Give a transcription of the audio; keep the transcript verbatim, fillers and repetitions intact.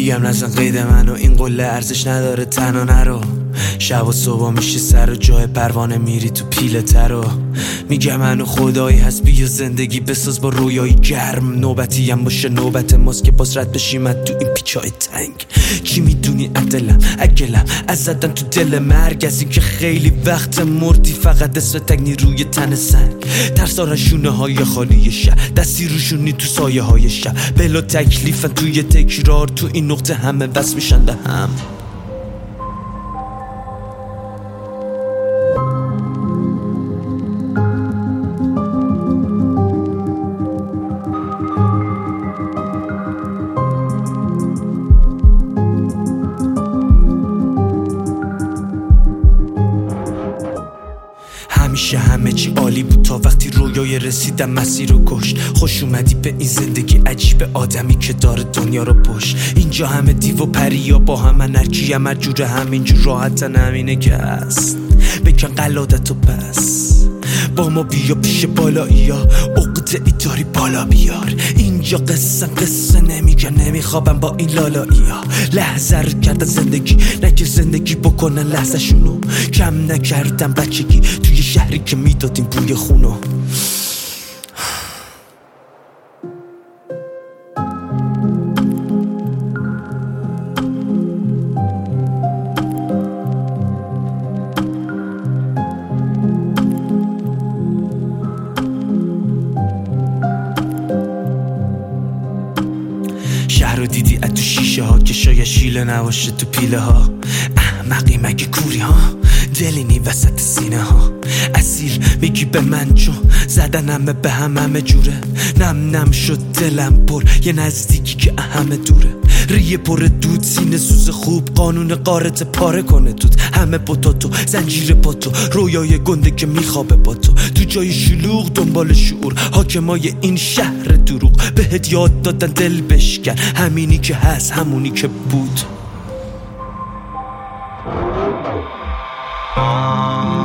میگم نزن قید منو، این قله ارزش نداره تنها نرو. شب و صبح میشه سر و جای پروانه میری تو پیله ترو. میگم منو خدایی هست بیا زندگی بساز با رویایی گرم. نوبتی هم باشه نوبت ماست که باز رد بشیم تو این پیچای تنگ. چی میدونی عدلم اگلم از زدن تو دل مرگ، از این که خیلی وقت مردی فقط اسم تگنی روی تن سنگ. ترسارن شونه های خالی شهر، دستی روشونی تو سایه های شهر. بلا تکلیفن توی تکرار، تو این نقطه همه بس میشن به هم. همیشه همه چی عالی بود تا وقتی رویای رسیدم مسیر رو کشت. خوش اومدی به این زندگی عجیب، آدمی که داره دنیا رو پشت. اینجا همه دیو و پریا با هم، انرژی هم جوره، همینجور راحتن، همینه که هست. بکن قلادتو پس با ما بیا پیش بالایی ها، عقده ای داری بالا بیار. اینجا قصه قصه نمیگن، نمیخوابم با این لالایی ها. لحظه رو کردن زندگی، نه که زندگی بکنن لحظه شونو. کم نکردم بچگی توی شهری که میدادیم بوی خونو. شهر رو دیدی از تو شیشه ها که شاید شیله نباشه تو پیله ها. احمقی مگه کوری ها، دلینی وسط سینه ها. اسیر میگی به من چون زدن همه به هم همه جوره. نم نم شد دلم پر یه نزدیکی که همه دوره. ریه پر دود سینه سوز خوب، قانون قارت پاره کنه دود. همه پتاتو زنجیر پاتو، رویای گنده که میخوابه با تو. تو جای شلوغ دنبال شعور، حاکمای این شهر دروغ. بهت یاد دادن دل بشکن، همینی که هست همونی که بود.